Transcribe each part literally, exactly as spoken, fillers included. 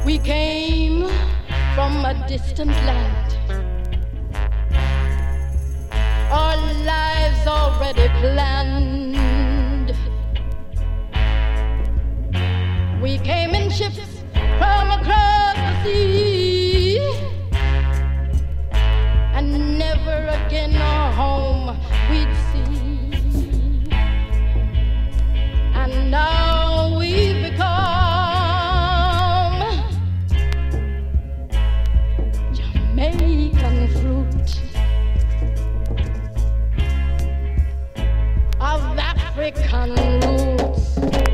We came from a distant land, our lives already planned. We came in ships from across the sea, and never again our home we'd see. And now we've become Jamaican fruit of African roots.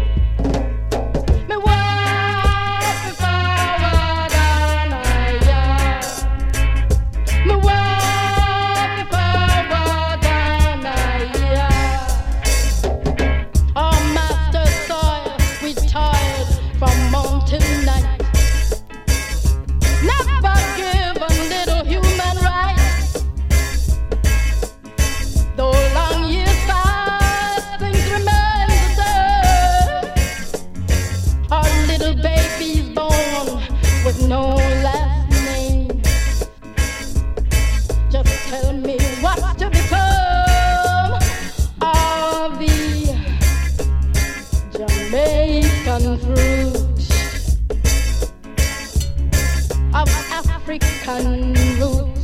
No last name. Just tell me what's to become of the Jamaican fruit of African roots.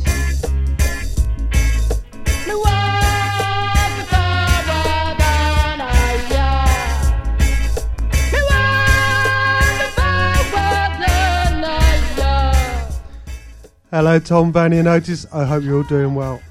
Hello, Tom, Vanny and Otis. I hope you're all doing well.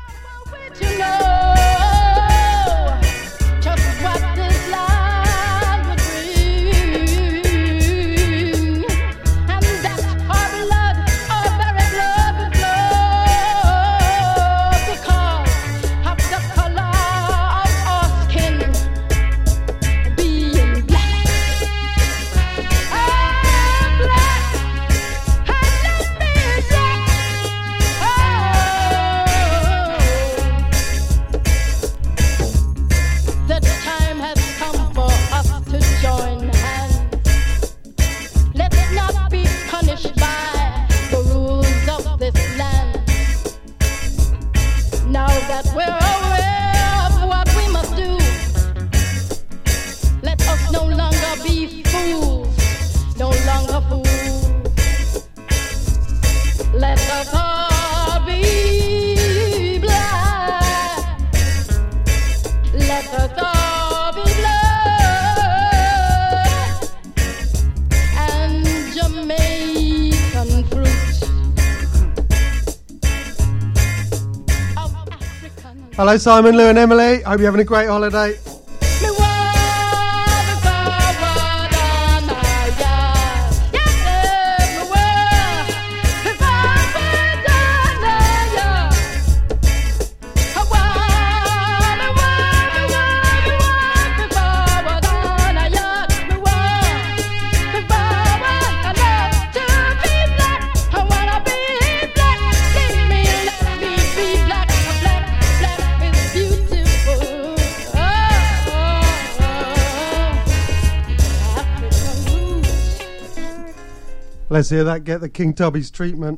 Hello, Simon, Lou and Emily. Hope you're having a great holiday. Let's hear that get the King Tubby's treatment.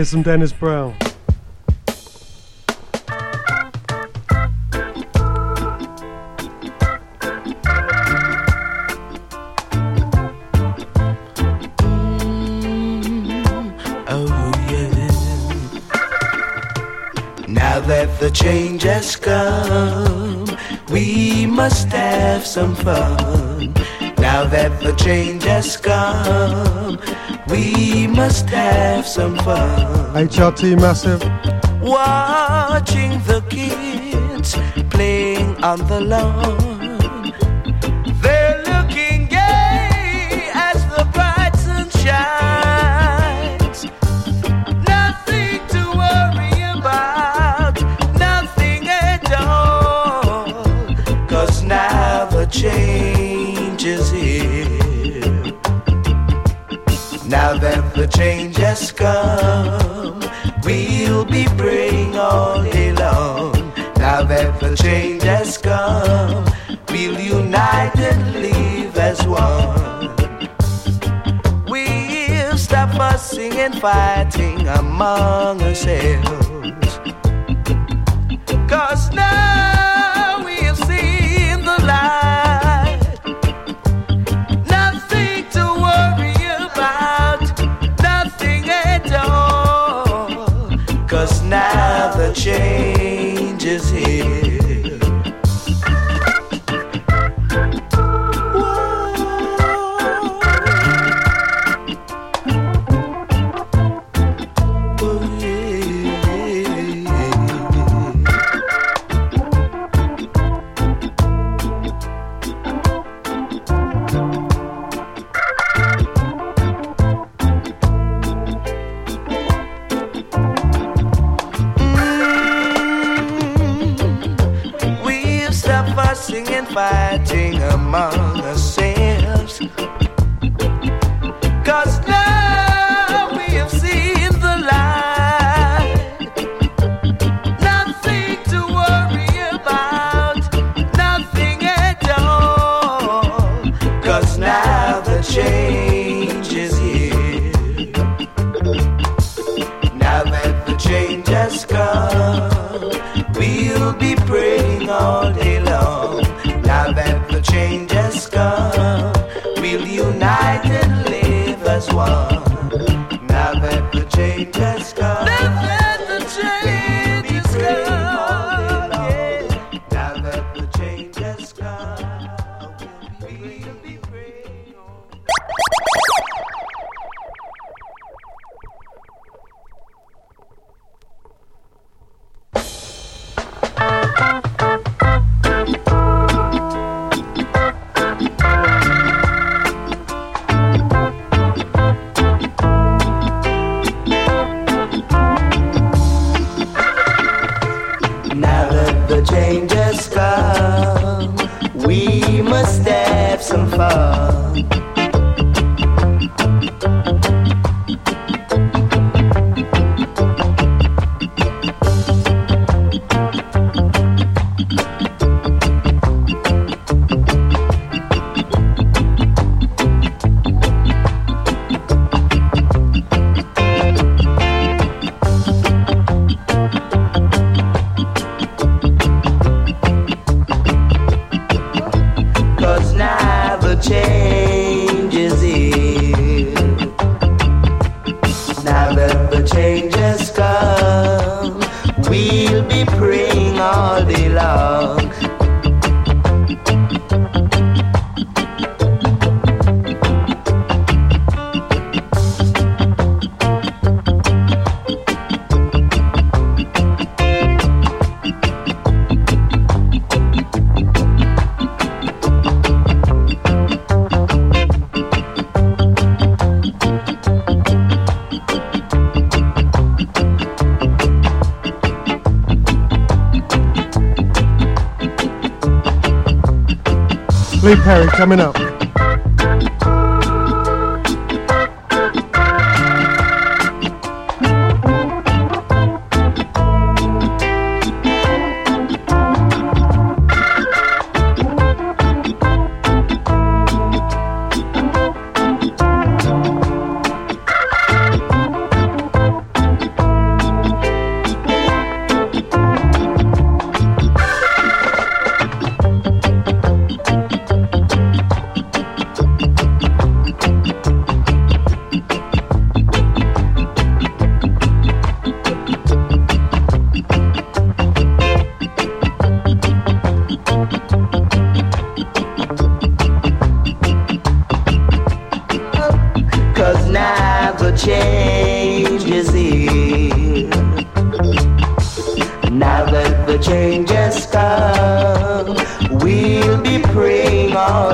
Here's some Dennis Brown. Now that the change has come, we must have some fun. Now that the change has come, we must have some fun. H R T Massive. Watching the kids playing on the lawn, they're looking gay as the bright sun shines. Nothing to worry about, nothing at all, 'cause now the change is here. Now that the change has come, we'll be praying all day long. Now that the change has come, we'll unite and live as one. We'll stop fussing and fighting among ourselves, 'cause now we have seen the light. Nothing to worry about, nothing at all, 'cause now the change is here. Fighting among ourselves, 'cause now we have seen the light. Nothing to worry about, nothing at all, 'cause now the change is here. Now that the change has come, we'll be praying all day long. Now that the change has come, we'll unite and live as one. Now that the change has come, now that the change has come, yeah. Now that the change has come, we'll be praying all. Change has come, we must have some fun. Change is here. Now that the change has come, we'll be praying all day long. Lee Perry coming up.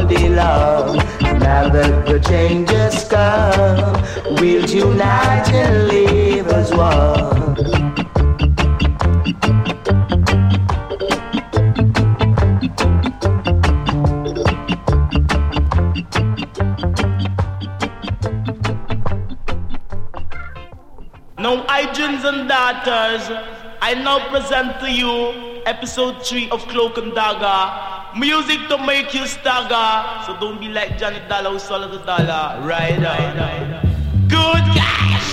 day long. Now that the change has come, we'll unite and live as one. Now, Idrins and daughters, I now present to you episode three of Cloak and Dagger. Music to make you stagger. So don't be like Johnny Dollar who swallowed the dollar. Right on. Good cash.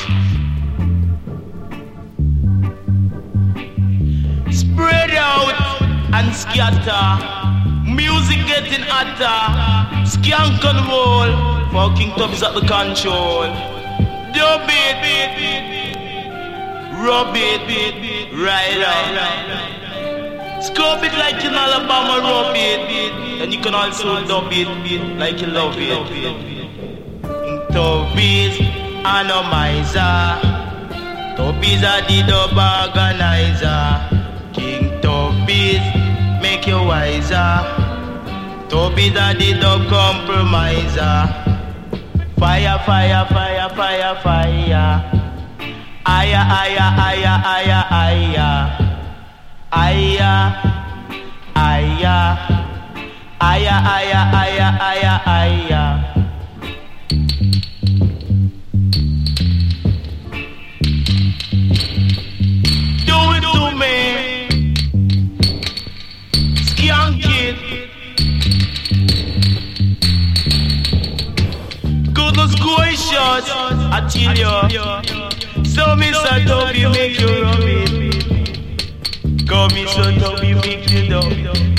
Spread out and scatter. Music getting hotter. Skank and roll. For King Tub is at the control. Dub it. Rub it, right on. Scrub it like in Alabama, rub it. And you can also dub it like you love it. Tobies Anomizer. Tobies are the dub organizer. King Tobies make you wiser. Tobies are the dub compromiser. Fire, fire, fire, fire, fire. Aya, aya, aya, aya, aya. Aya, aya. Aya, aya, aya, aya, aya. Do it to me. Skank it. Goodness gracious, I tell you. So Mister Toby make you rub it. Come Mister Toby make you dub it.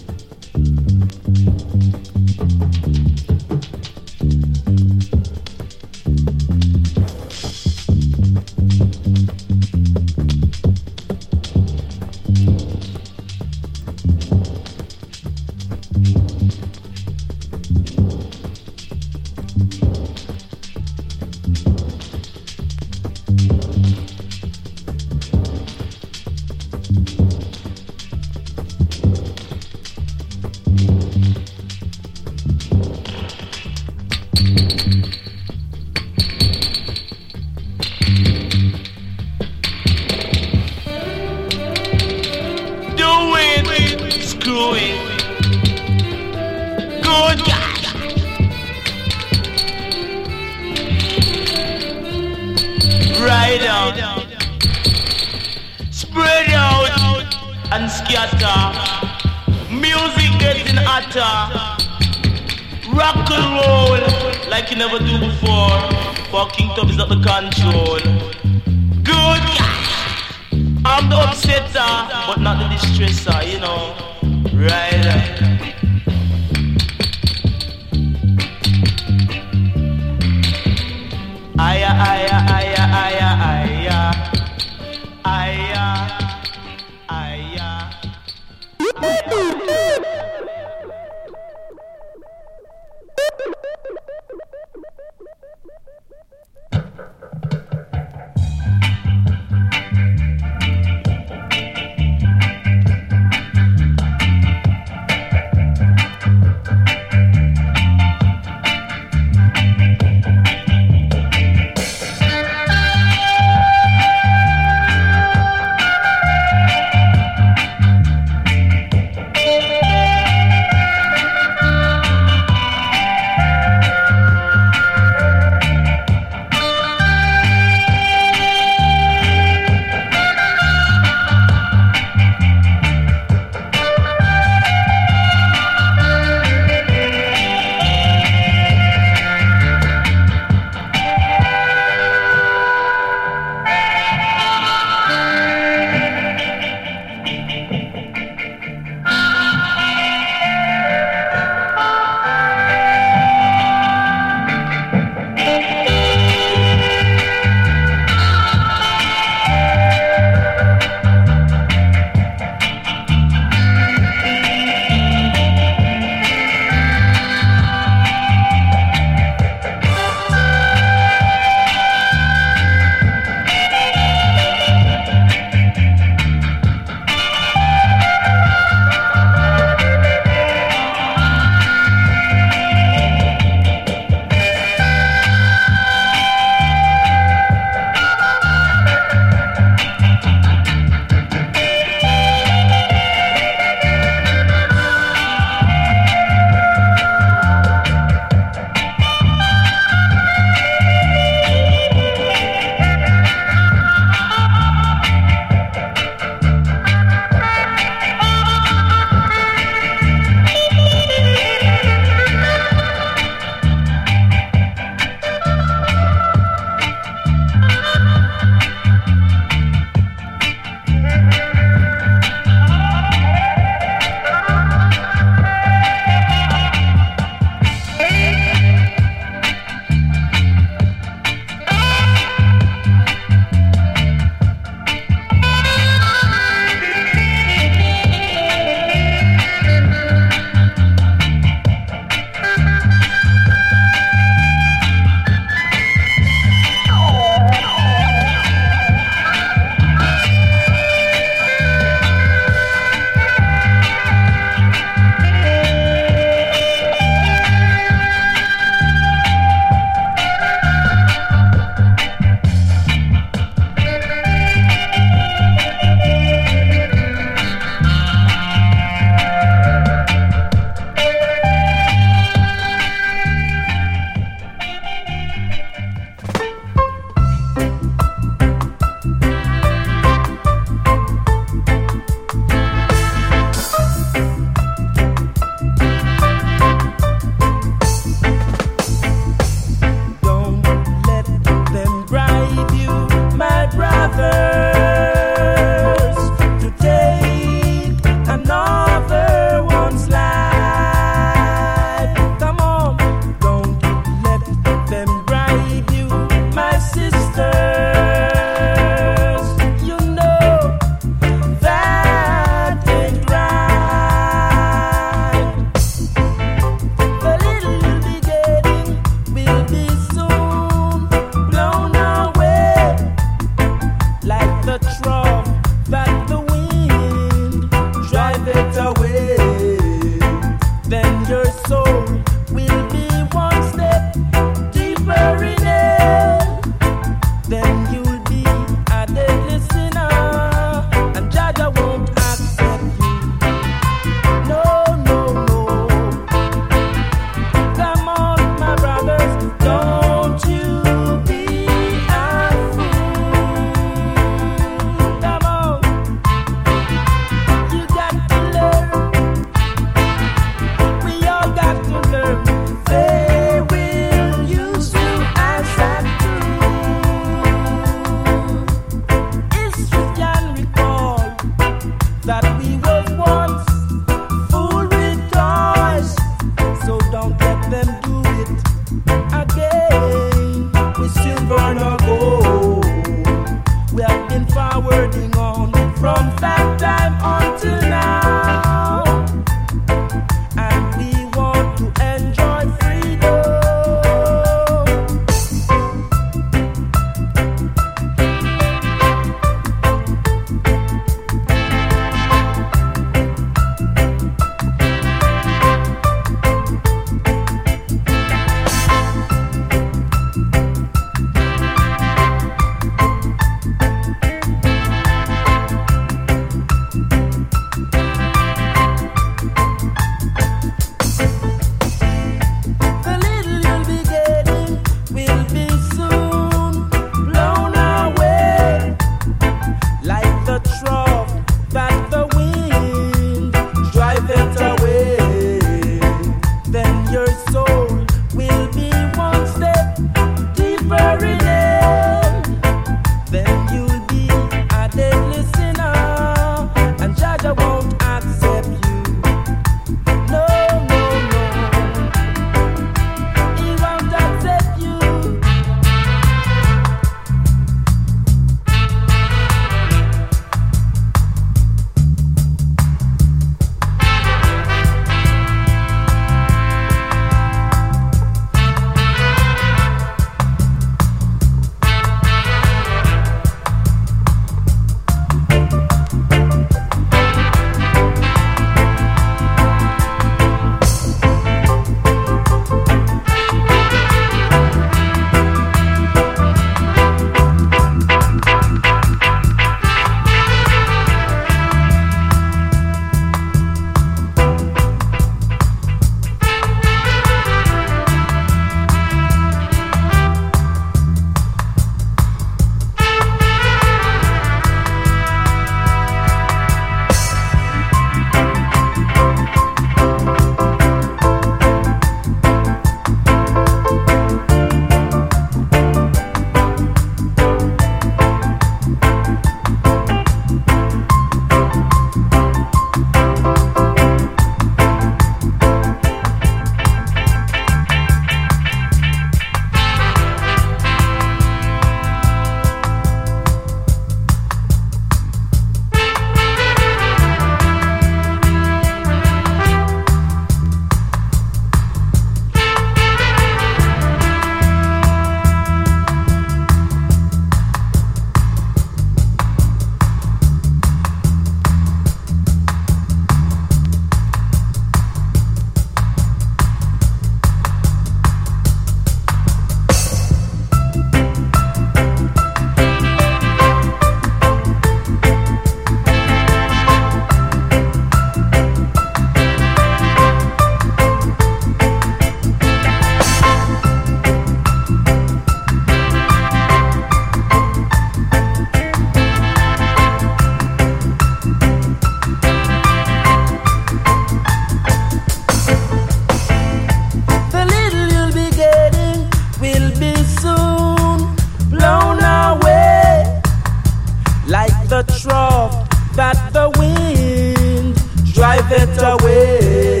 that the wind drive it away.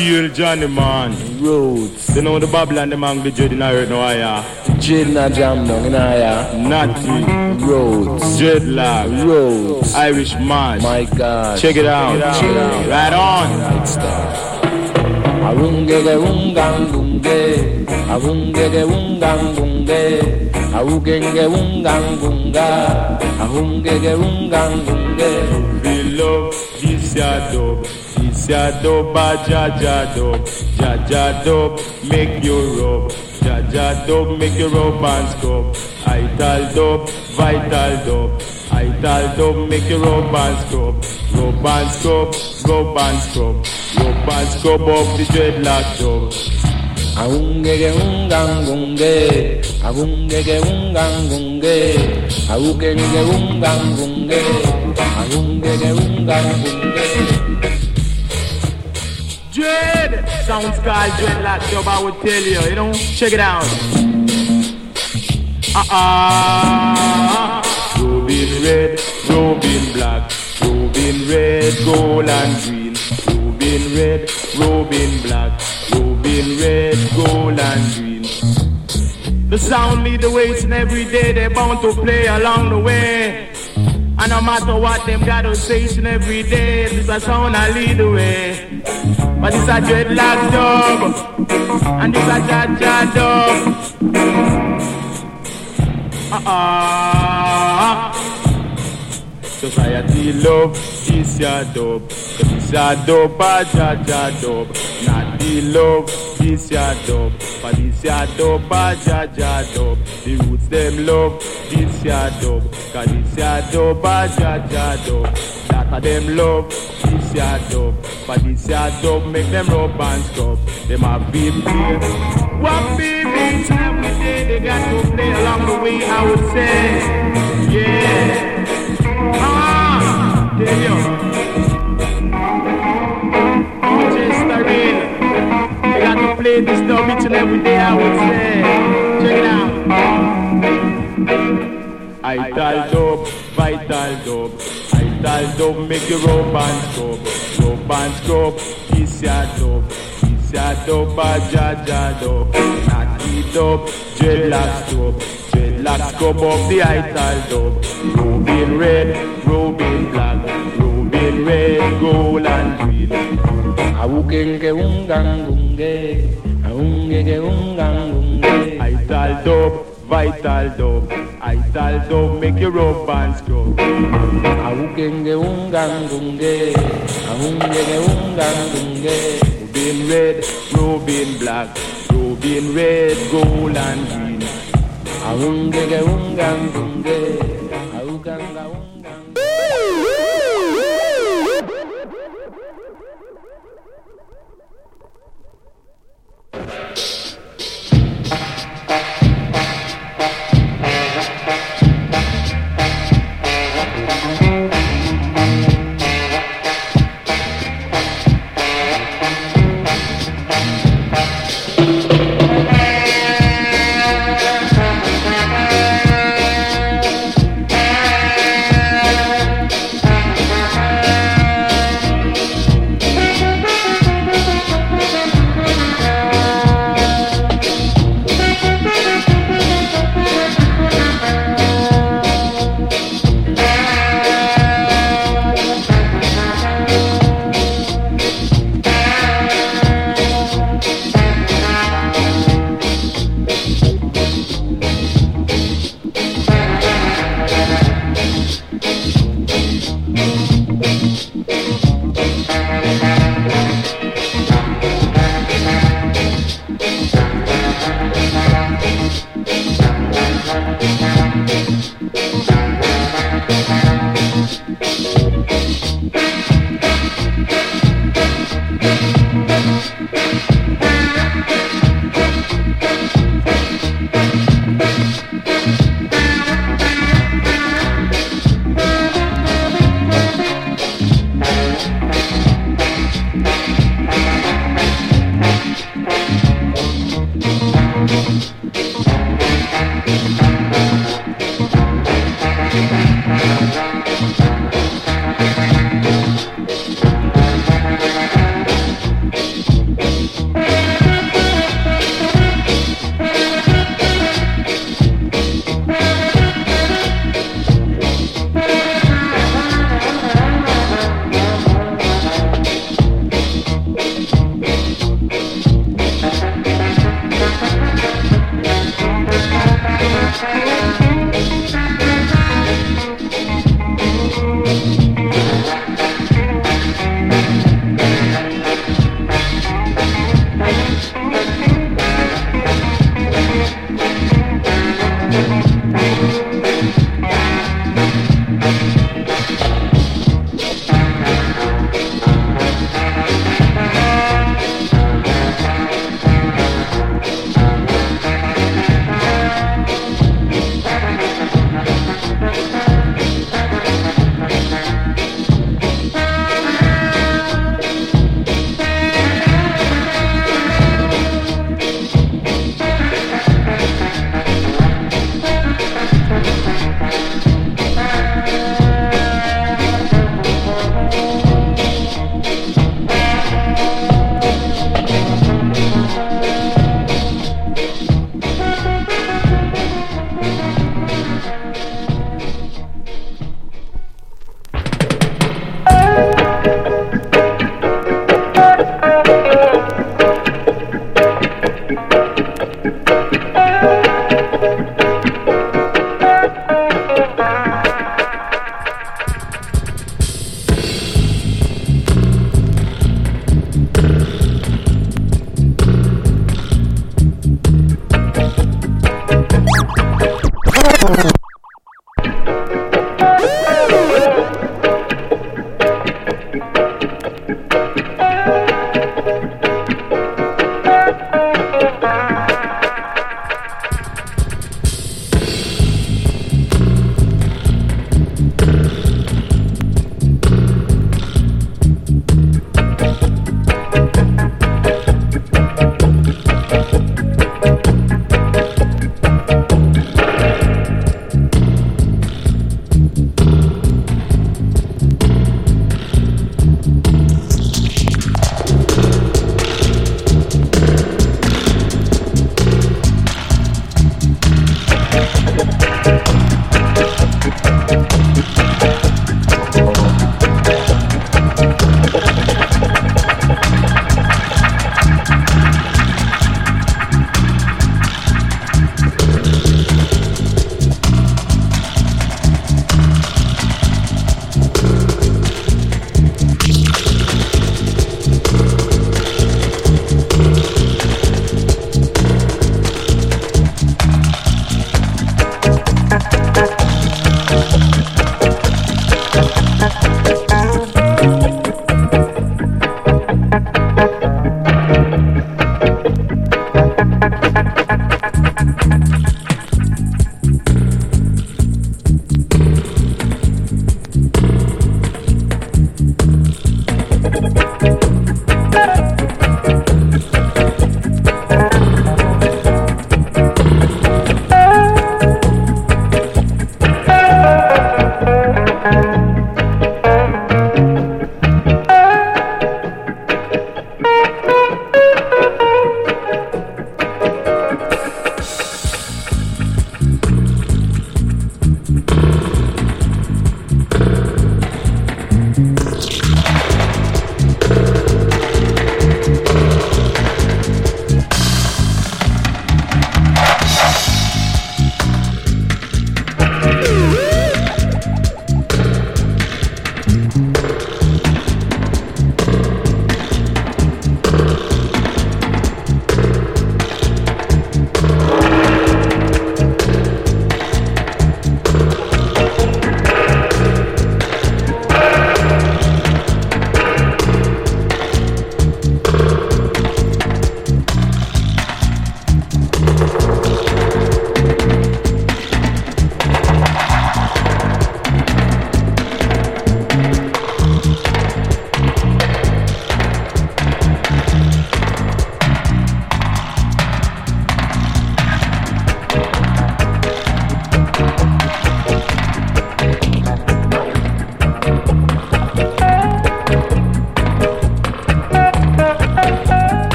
real Johnny man. Roots. You know the Babylon, the man, the dread in a hurt no higher. Dread in a jam down in higher. Natty. Roots. Dreadlock. Roots. Irish man. My God. Check it out. Check it out. Right on. Right start. Awungege ungang bunge. Awungege ungang bunge. Awugenge ungang bunga. Awungege ungang bunge. We love this ya dub. This ya dub, Jaja dub. Jaja dub, make you rub. Jaja dub, make you rub and scrub. Ital dub, vital dub. Ital dub, make you rub and scrub. Rub and scrub, rub and scrub. Rub and scrub up the dreadlock dub. Awungege ungang bunge. Awungege ungang bunge. Awugenge ungang bunge. Awungege ungang bunge. Dread! Sounds called dreadlock dub, I would tell you, you know? Check it out. Uh-uh. Robin red, Robin black. Robin red, gold and green. Robin red, Robin black. Robin red, gold and green. The sound lead the way, each and every day they're bound to play along the way. And no matter what them gotta say, each and every day, this a sound I lead the way. But this a dreadlock dub, and this a Jaja dub. Uh-uh. Society love this ya dub. This ya dub, a Jaja dub. Not the love this ya dub, but this ya dub, a Jaja dub. The roots them love this ya dub, cause this ya dub, a Jaja dub. That of them love this ya dub, but this ya dub make them rub and scrub. Them a big play. One big each and every day they got to play along the way, I would say. Yeah. Ah, tell you. Just a real. They got to play this dub each and every day, I would say. Check it out. Ital dub, vital dub. Ital dub, make you rub and scrub. Rub and scrub, this ya dub. This ya dub, a Jaja dub. Natty dub, dreadlock dub. Dreadlock scrub up the ital dub. Robin red, Robin black. Robin red, gold and green. Awugenge ungang bunge. Awungege ungang bunge. Ital dub, vital dub. Ital dub, make you rub and scrub. Awugenge ungang bunge. Awungege ungang bunge. Robin red, Robin black. Robin red, gold and green. Awungege ungang bunge. Awuganga ungang.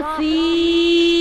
prophecy.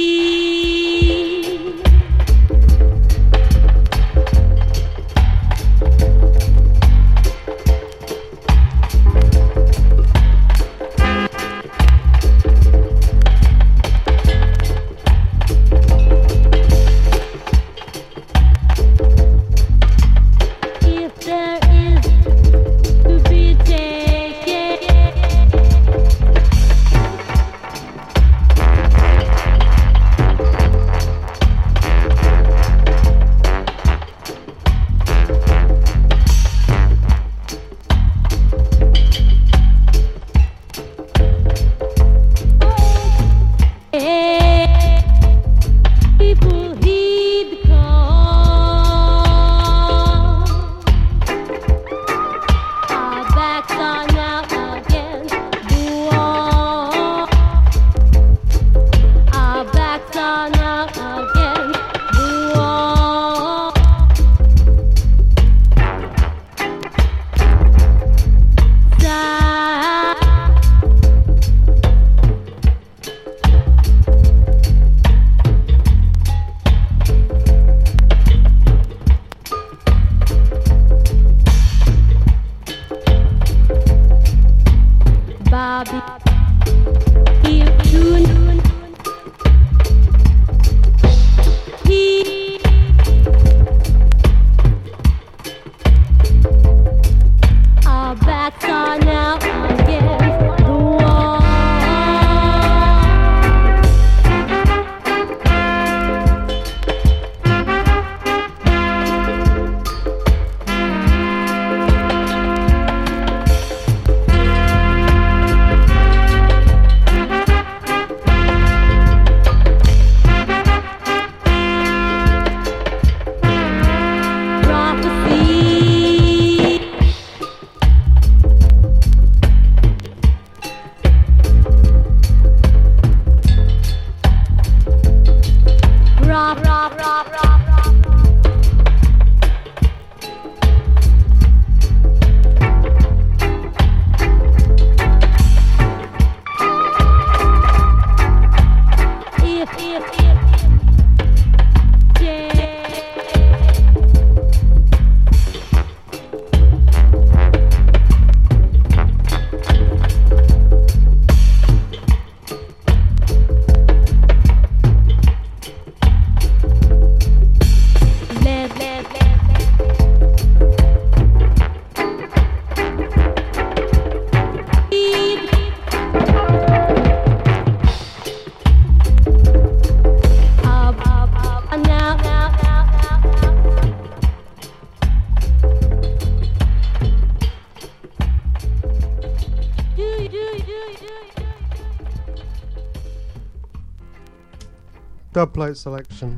Dubplate selection.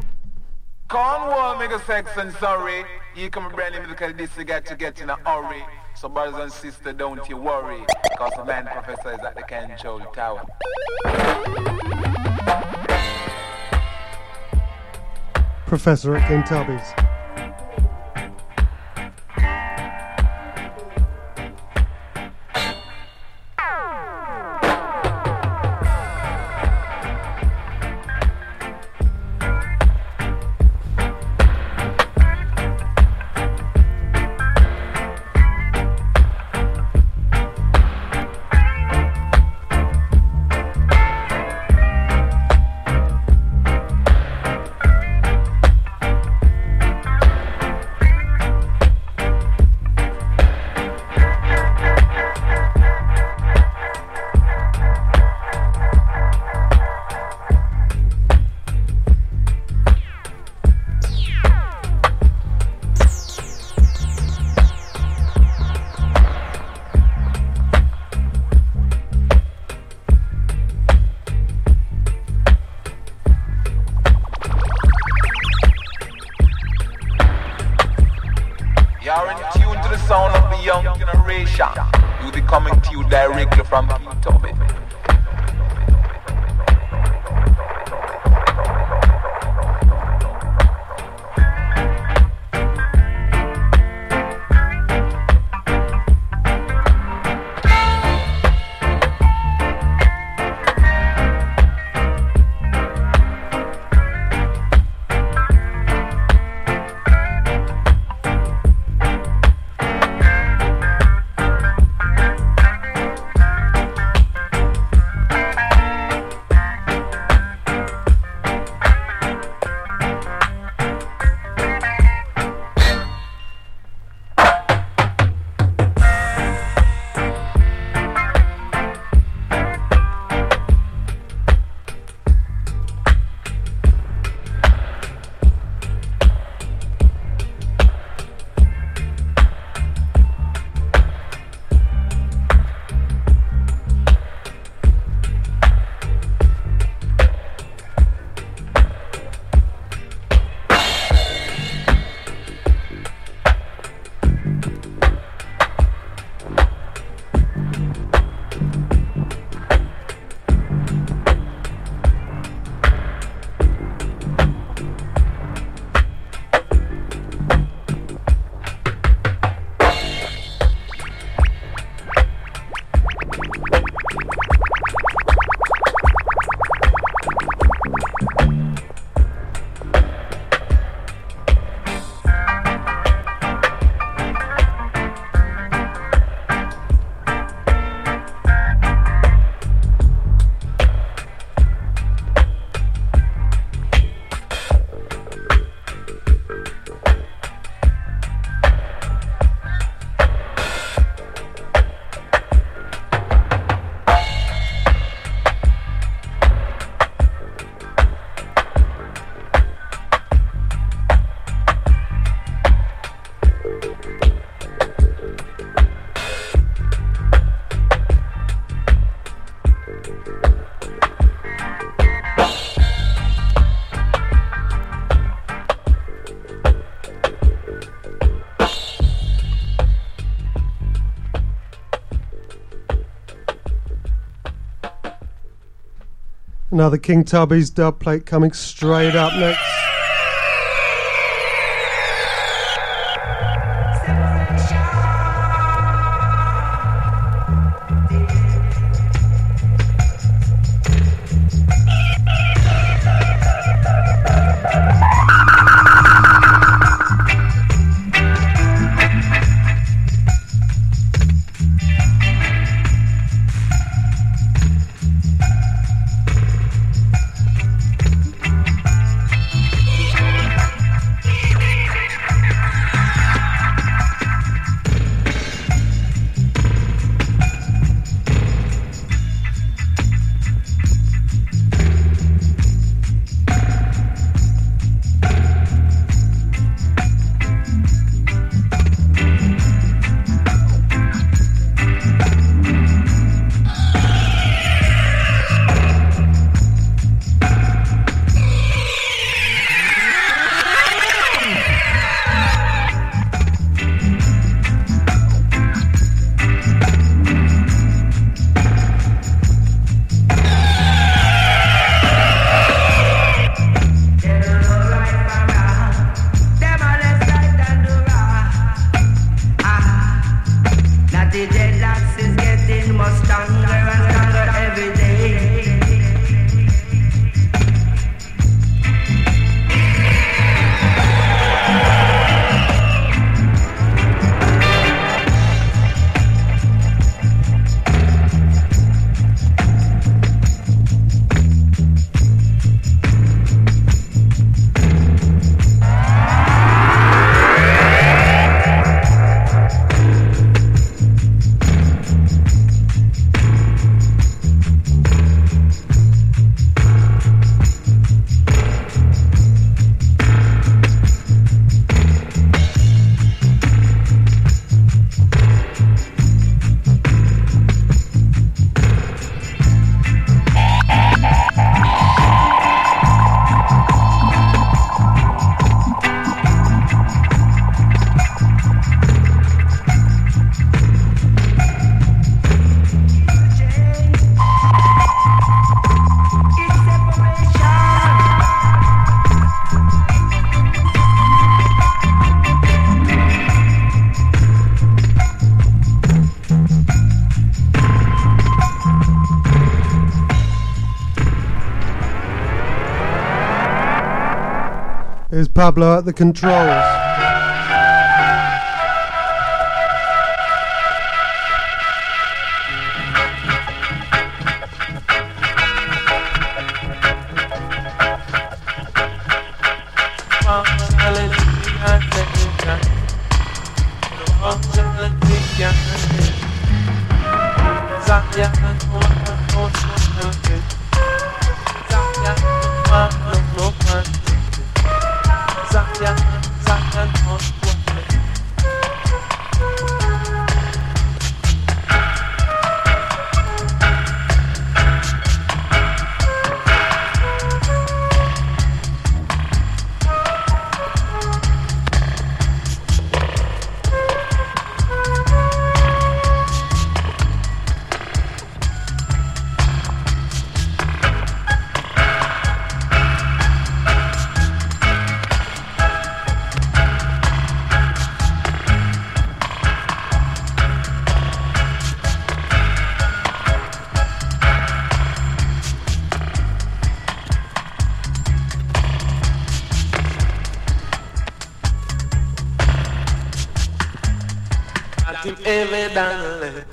Cornwall, make a section, sorry. You come brand new because this you got to get in a hurry. So brothers and sisters, don't you worry. Cause the man professor is at the control tower. Professor at Kintabby's. You're in tune to the sound of the young generation. You'll be coming to you directly from Kintabby. Another King Tubby's dub plate coming straight up next. Here's Pablo at the controls. Evidently.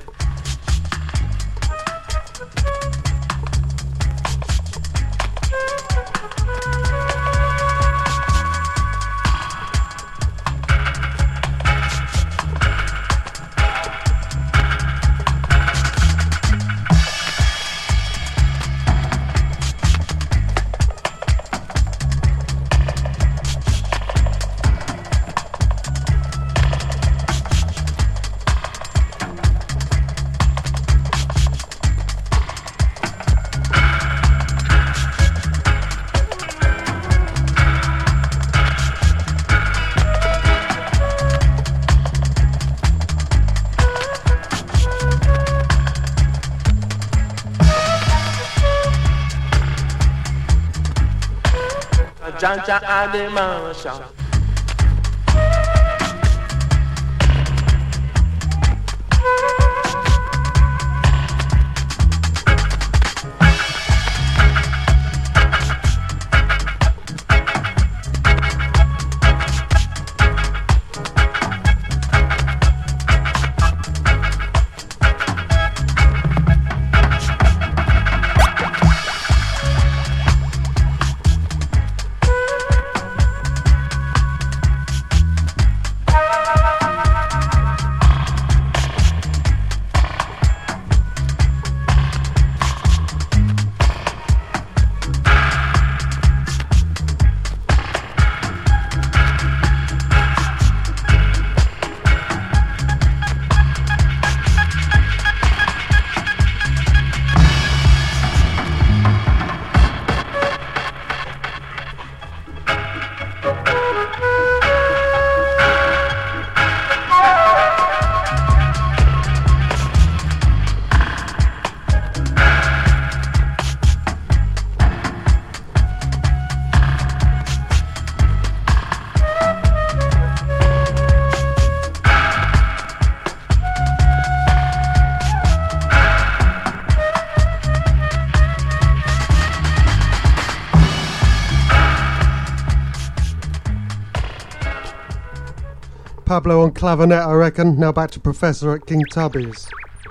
Jaja and the Marshal. Pablo on clavinet, I reckon. Now back to Professor at King Tubby's.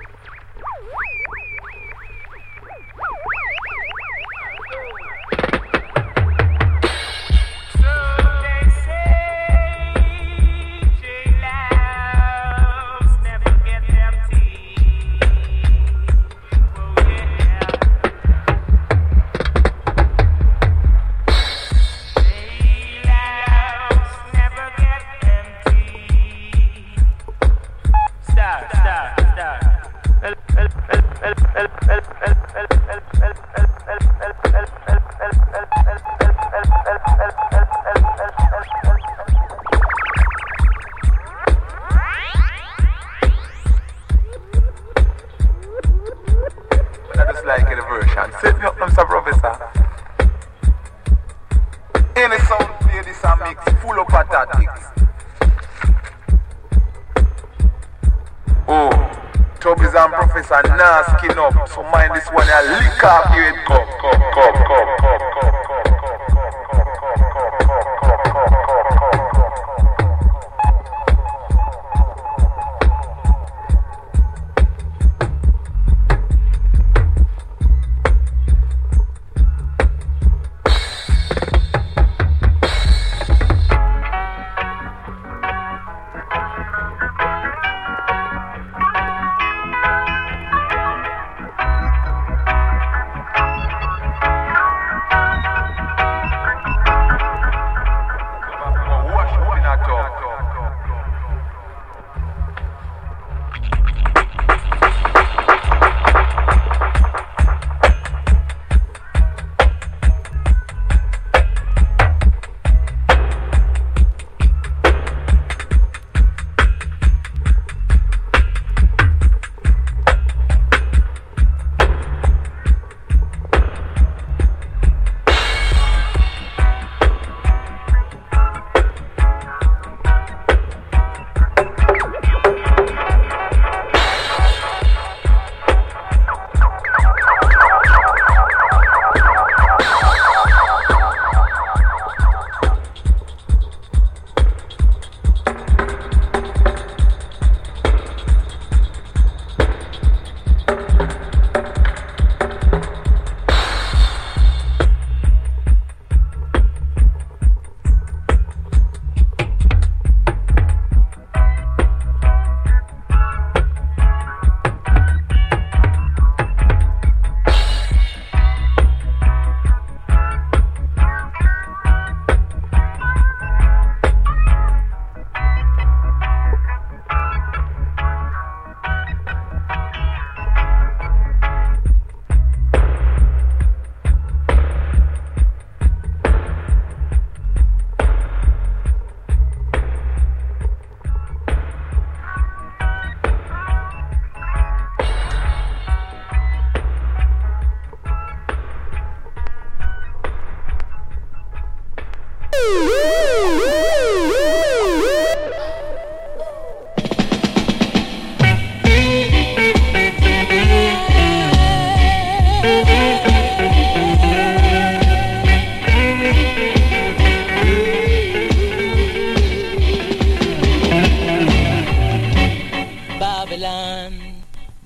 And now skin up, so mind this one, I lick off your head, come, come, come, come, come, come, come, come,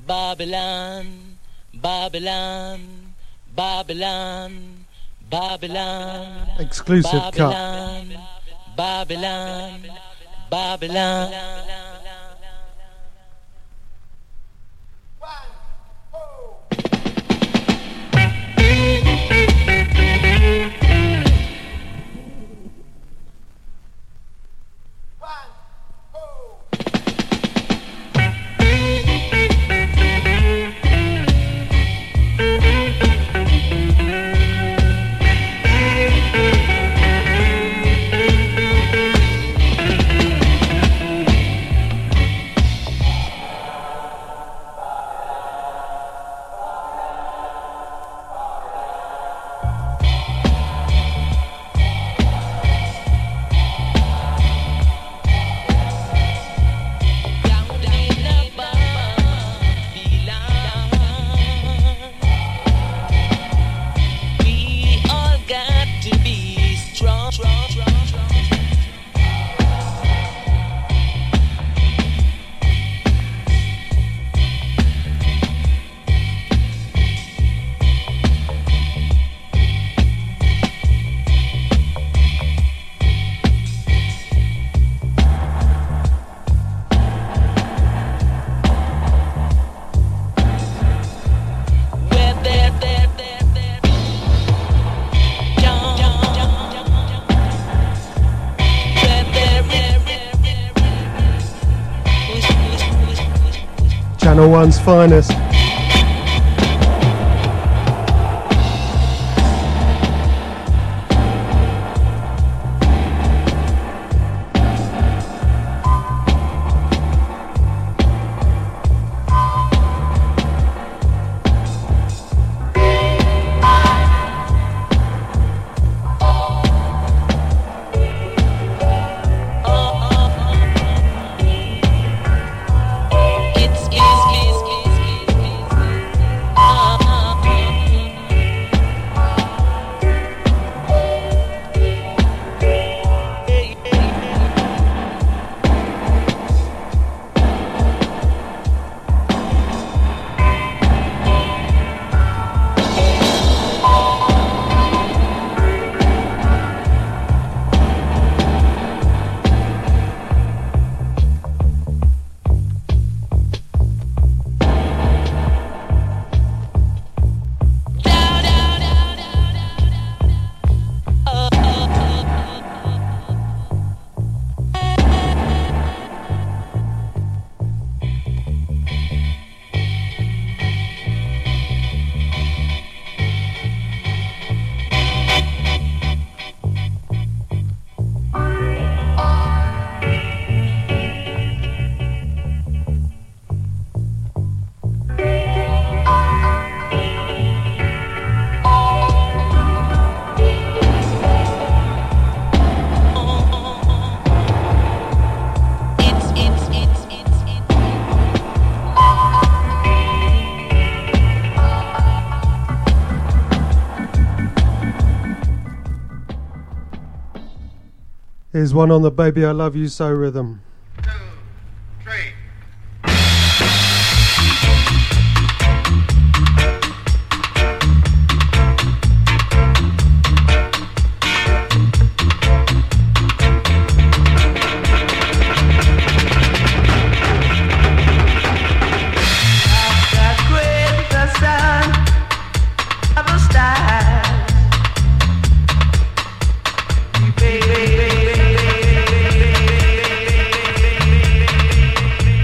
Babylon, Babylon, Babylon, Babylon. Exclusive Babylon, cut. Babylon, Babylon. Channel One's finest. Here's one on the Baby I Love You So rhythm. Baby,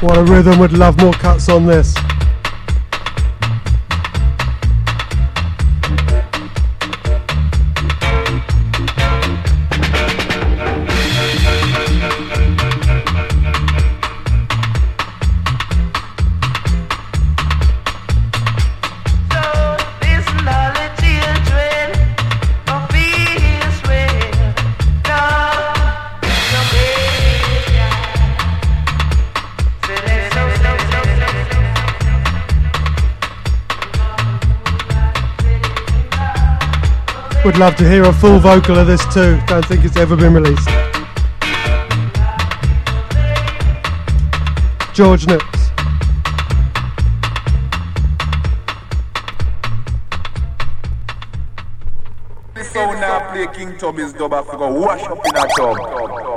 What a rhythm, would love more cuts on this. Would love to hear a full vocal of this too. Don't think it's ever been released. George Nips. So now play King Tubby's dub after go wash up in a tub.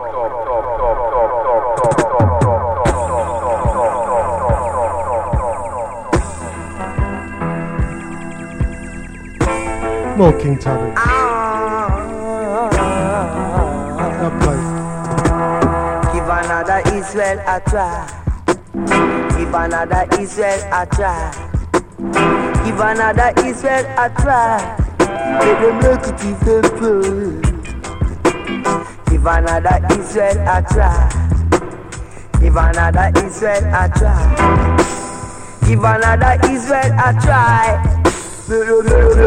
More King Tubby. Give another Israel a try. Give another Israel a try. Give another Israel a try. Let them make it if they pray. Give another Israel a try. Give another Israel a try. Give another Israel a try. Some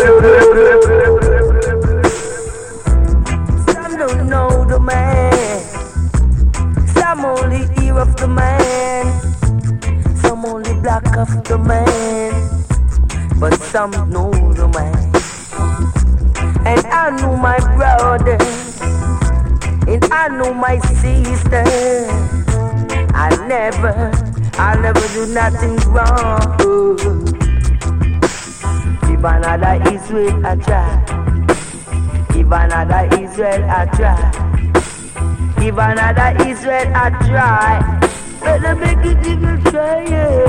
don't know the man. Some only hear of the man. Some only black of the man. But some know the man. And I know my brother. And I know my sister. I never, I never do nothing wrong. Give another Israel a try. Give another Israel a try. Give another Israel a try. Better make it even try.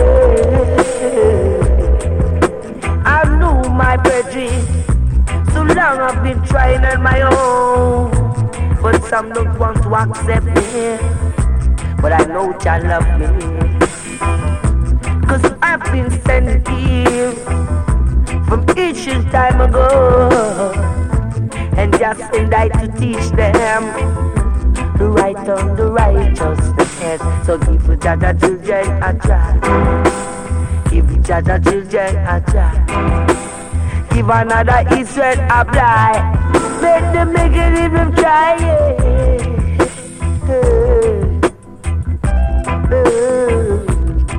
I know my brethren. So long I've been trying on my own. But some don't want to accept me. But I know Jah love me. Cause I've been sent here from ancient time ago, and just in died to teach them the right on the righteousness. So give Jah the children a try. Give Jah the children a try. Give another Israel a blind. Make them make it even try. Yeah. Uh, uh.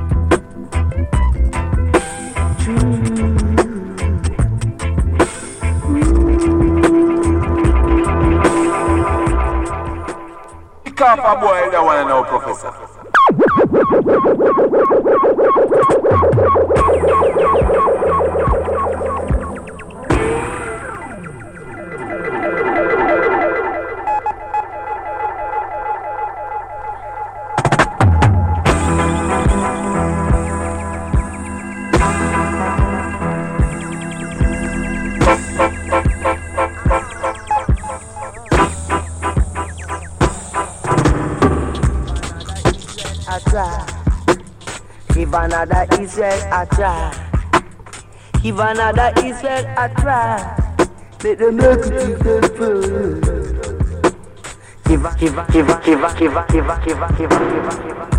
Pick up a boy that wanna know, Professor. Give another Israel a try. Give another Israel a try. Let them make it if they pray. Give a, give a, give a, give a, give a, give a, give a, give a, give a, give a.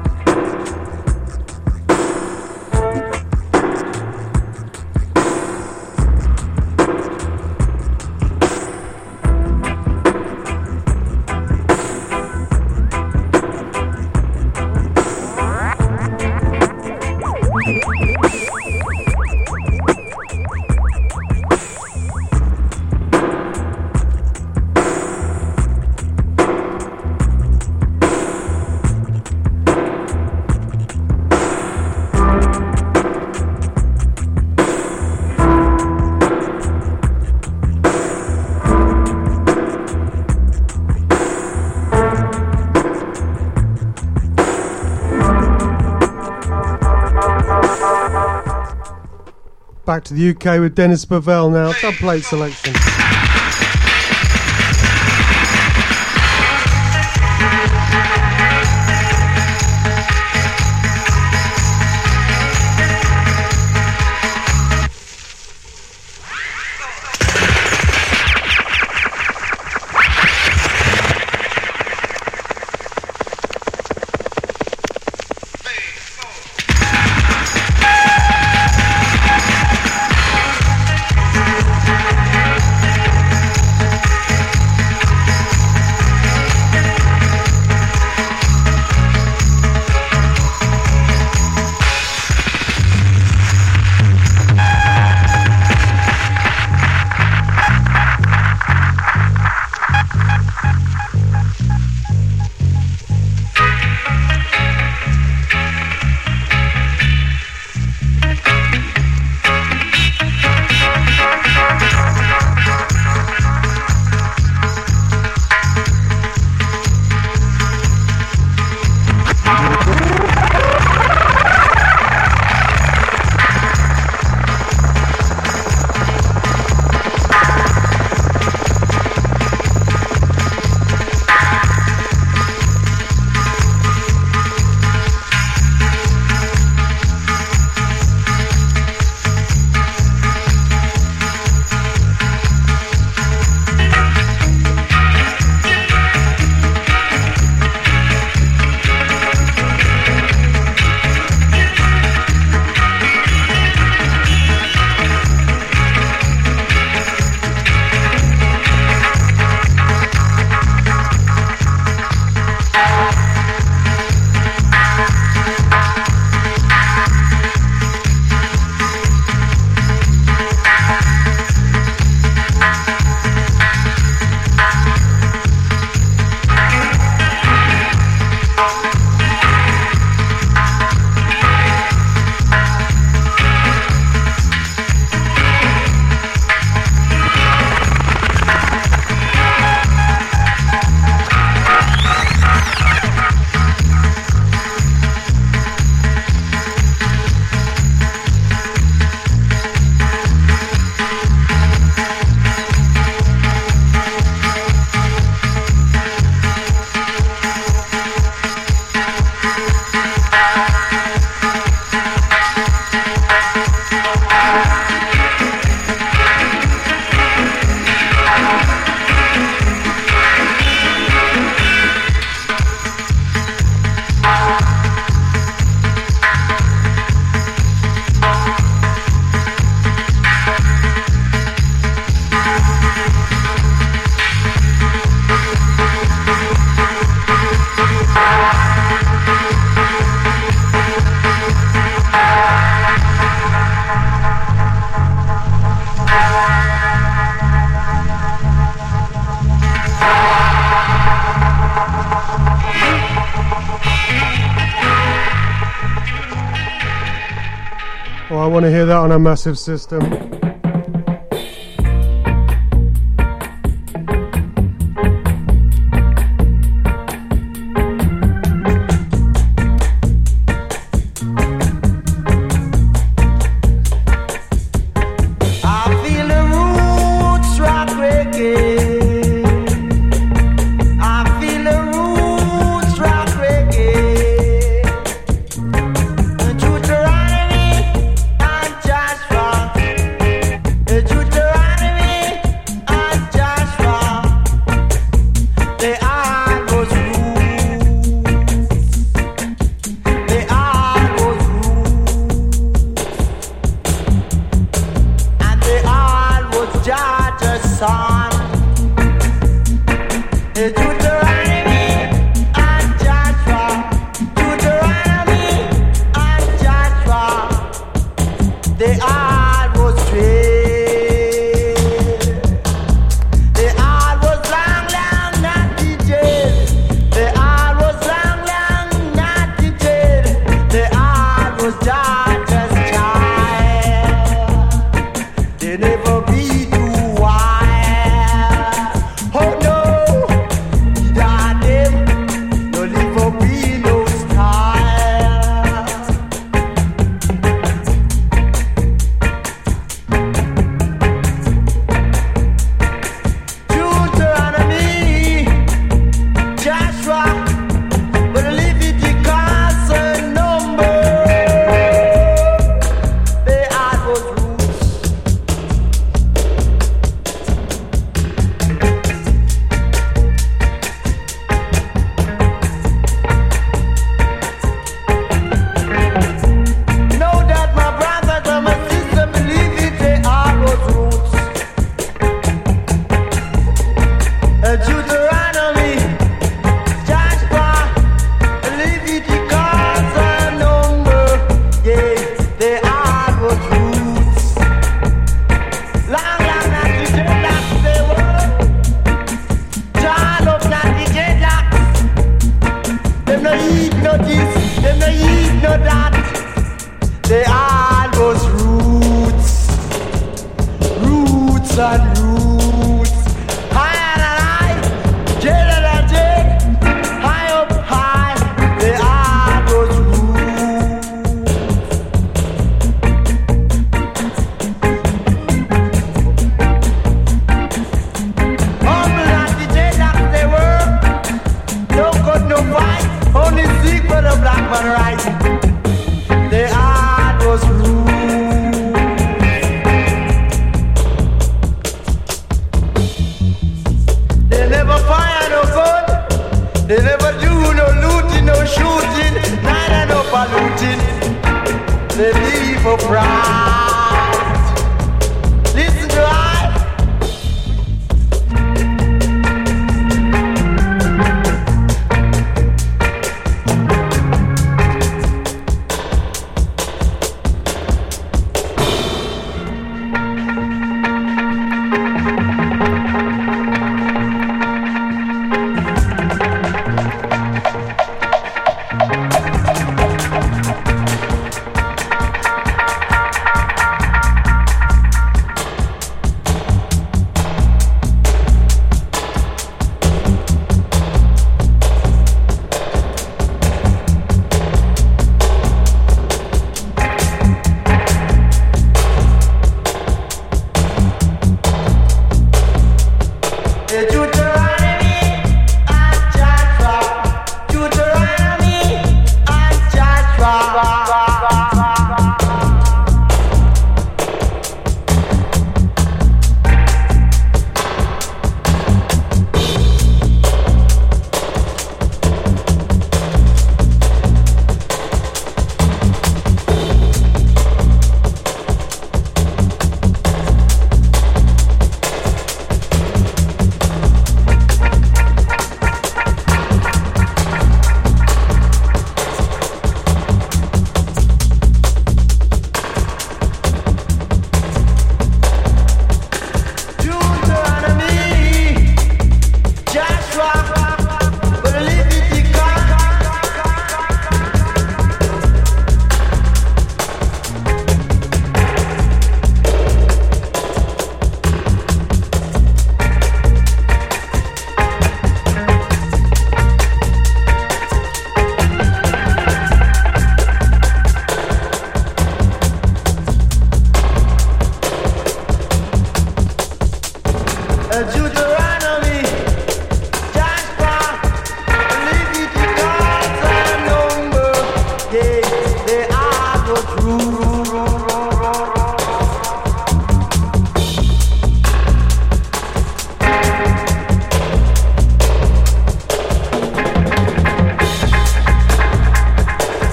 Back to the U K with Dennis Bavell now. Subplate selection. Oh, I want to hear that on a massive system.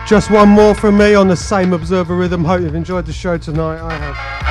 Just one more from me on the same Observer Rhythm. Hope you've enjoyed the show tonight. I have.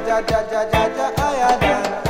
ja ja ja ja ja ja ja.